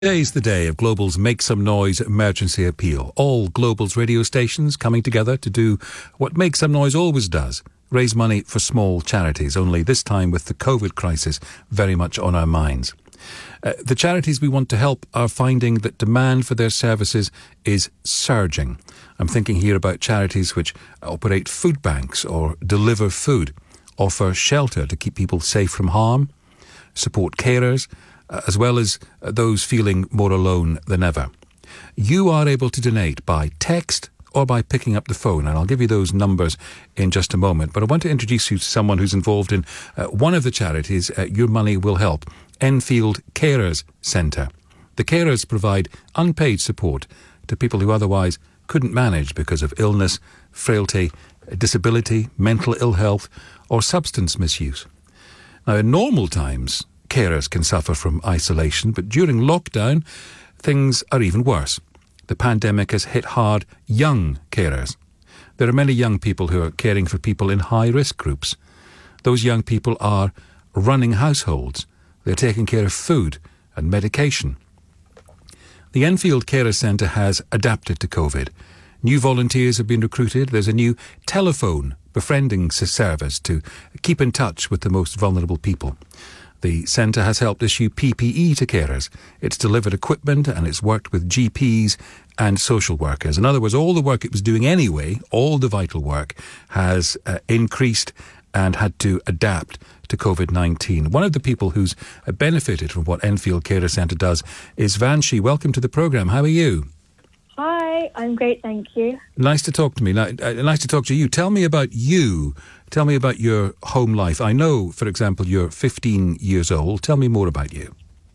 Today's the day of Global's Make Some Noise emergency appeal. All Global's radio stations coming together to do what Make Some Noise always does, raise money for small charities, only this time with the COVID crisis very much on our minds. The charities we want to help are finding that demand for their services is surging. I'm thinking here about charities which operate food banks or deliver food, offer shelter to keep people safe from harm, support carers, as well as those feeling more alone than ever. You are able to donate by text or by picking up the phone, and I'll give you those numbers in just a moment. But I want to introduce you to someone who's involved in one of the charities Your Money Will Help, Enfield Carers Centre. The carers provide unpaid support to people who otherwise couldn't manage because of illness, frailty, disability, mental ill health or substance misuse. Now, in normal times, carers can suffer from isolation, but during lockdown, things are even worse. The pandemic has hit hard young carers. There are many young people who are caring for people in high-risk groups. Those young people are running households. They're taking care of food and medication. The Enfield Carers Centre has adapted to COVID. New volunteers have been recruited. There's a new telephone befriending service to keep in touch with the most vulnerable people. The centre has helped issue PPE to carers. It's delivered equipment and it's worked with GPs and social workers. In other words, all the work it was doing anyway, all the vital work, has increased and had to adapt to COVID-19. One of the people who's benefited from what Enfield Carers Centre does is Vanshi. Welcome to the programme. How are you? Hi, I'm great, thank you. Nice to talk to me. Nice to talk to you. Tell me about you. Tell me about your home life. I know, for example, you're 15 years old. Tell me more about you.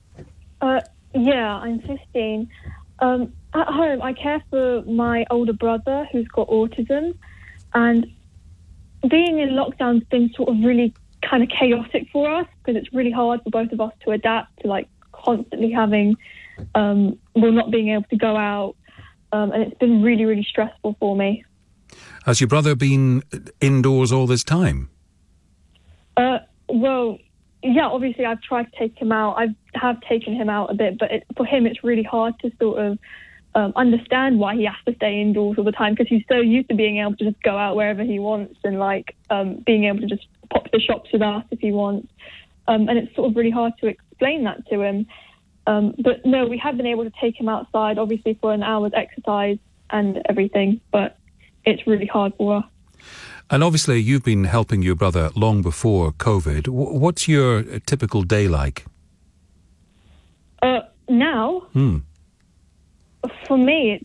Yeah, I'm 15. At home, I care for my older brother who's got autism. And being in lockdown's been sort of really kind of chaotic for us because it's really hard for both of us to adapt to like constantly having, not being able to go out. And it's been really, really stressful for me. Has your brother been indoors all this time? Well, yeah, obviously I've tried to take him out. I have taken him out a bit, but for him it's really hard to sort of understand why he has to stay indoors all the time because he's so used to being able to just go out wherever he wants and being able to just pop to the shops with us if he wants. And it's sort of really hard to explain that to him. But no, we have been able to take him outside, obviously for an hour's exercise and everything, but it's really hard for us. And obviously you've been helping your brother long before COVID. What's your typical day like? Now, for me,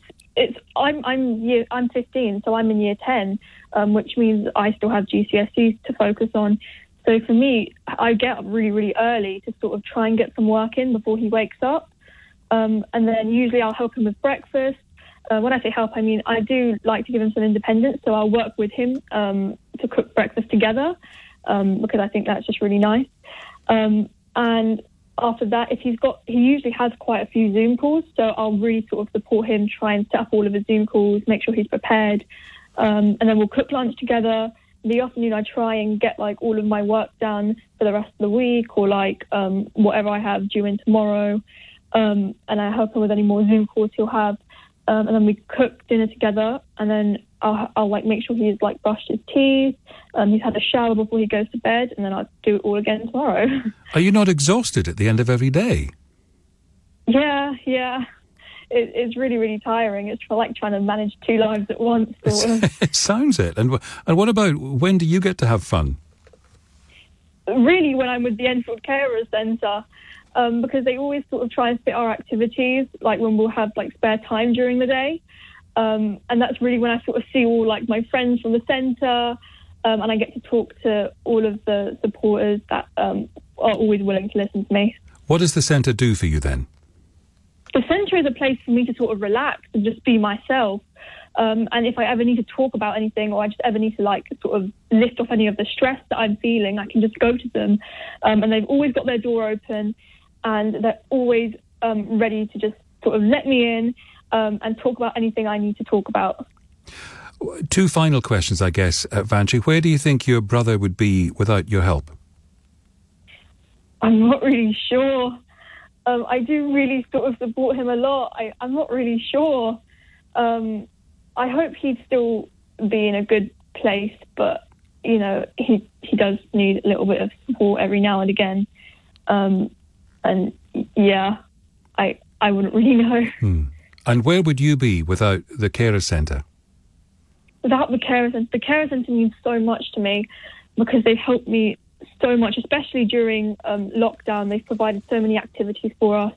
I'm 15, so I'm in year 10, which means I still have GCSEs to focus on. So for me, I get up really, really early to sort of try and get some work in before he wakes up. And then usually I'll help him with breakfast. When I say help, I mean I do like to give him some independence. So I'll work with him to cook breakfast together because I think that's just really nice. And after that, he usually has quite a few Zoom calls. So I'll really sort of support him, try and set up all of his Zoom calls, make sure he's prepared. And then we'll cook lunch together. In the afternoon, I try and get like all of my work done for the rest of the week or like whatever I have due in tomorrow. And I help him with any more Zoom calls he'll have. And then we cook dinner together and then I'll like make sure he's like brushed his teeth. He's had a shower before he goes to bed and then I'll do it all again tomorrow. Are you not exhausted at the end of every day? Yeah. It's really, really tiring. It's like trying to manage two lives at once. Sort of. It sounds it. And what about, when do you get to have fun? Really, when I'm with the Enfield Carers Centre, because they always sort of try and fit our activities, like when we'll have like spare time during the day. And that's really when I sort of see all like my friends from the centre, and I get to talk to all of the supporters that are always willing to listen to me. What does the centre do for you then? The centre is a place for me to sort of relax and just be myself. And if I ever need to talk about anything or I just ever need to like sort of lift off any of the stress that I'm feeling, I can just go to them. And they've always got their door open and they're always ready to just sort of let me in and talk about anything I need to talk about. Two final questions, I guess, Vanshi. Where do you think your brother would be without your help? I'm not really sure. I do really sort of support him a lot. I'm not really sure. I hope he'd still be in a good place, but, you know, he does need a little bit of support every now and again. And, yeah, I wouldn't really know. And where would you be without the Carer Centre? Without the Carer Centre means so much to me because they've helped me so much, especially during lockdown. They've provided so many activities for us,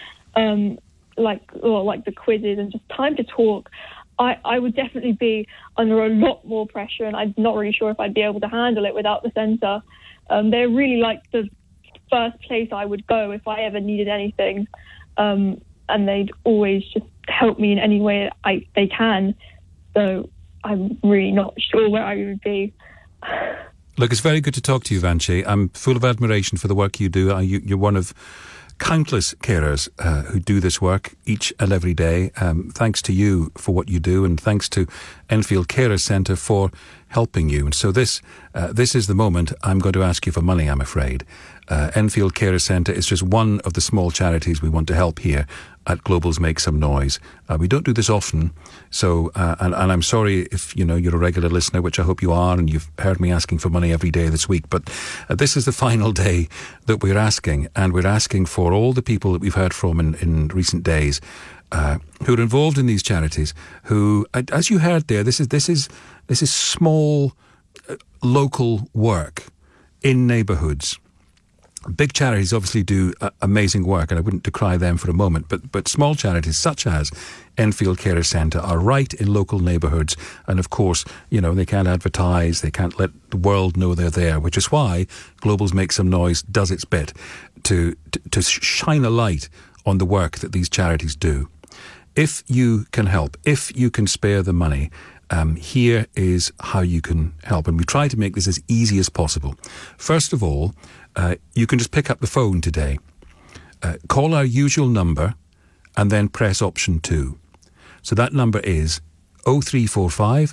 like the quizzes and just time to talk. I would definitely be under a lot more pressure, and I'm not really sure if I'd be able to handle it without the centre. They're really like the first place I would go if I ever needed anything, and they'd always just help me in any way they can. So I'm really not sure where I would be. Look, it's very good to talk to you, Vanchi. I'm full of admiration for the work you do. You're one of countless carers who do this work each and every day. Thanks to you for what you do, and thanks to Enfield Carer Centre for helping you. And so this is the moment I'm going to ask you for money, I'm afraid. Enfield Carer Centre is just one of the small charities we want to help here at Global's Make Some Noise. We don't do this often, so and I'm sorry if you're a regular listener, which I hope you are, and you've heard me asking for money every day this week. But this is the final day that we're asking, and we're asking for all the people that we've heard from in recent days who are involved in these charities. Who, as you heard there, this is small local work in neighbourhoods. Big charities obviously do amazing work, and I wouldn't decry them for a moment, but small charities such as Enfield Carer Centre are right in local neighbourhoods, and of course, they can't advertise, they can't let the world know they're there, which is why Global's Make Some Noise does its bit to shine a light on the work that these charities do. If you can help, if you can spare the money, here is how you can help, and we try to make this as easy as possible. First of all, you can just pick up the phone today, call our usual number, and then press option 2. So that number is 0345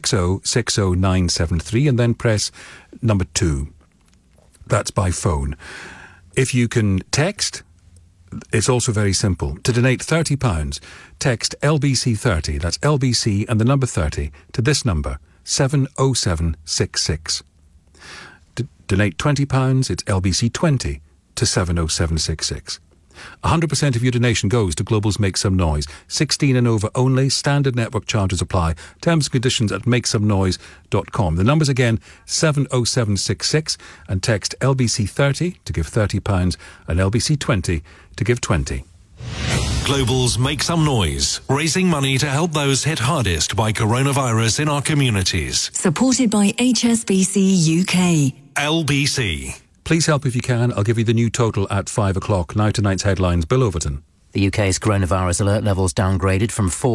6060973, and then press number 2. That's by phone. If you can text, it's also very simple. To donate £30, text LBC30, that's LBC and the number 30, to this number, 70766. Donate £20, it's LBC20 to 70766. 100% of your donation goes to Global's Make Some Noise. 16 and over only. Standard network charges apply. Terms and conditions at makesomenoise.com. The numbers again, 70766, and text LBC30 to give £30 and LBC20 to give 20. Global's Make Some Noise, raising money to help those hit hardest by coronavirus in our communities. Supported by HSBC UK. LBC. Please help if you can. I'll give you the new total at 5 o'clock. Now tonight's headlines. Bill Overton. The UK's coronavirus alert levels downgraded from 4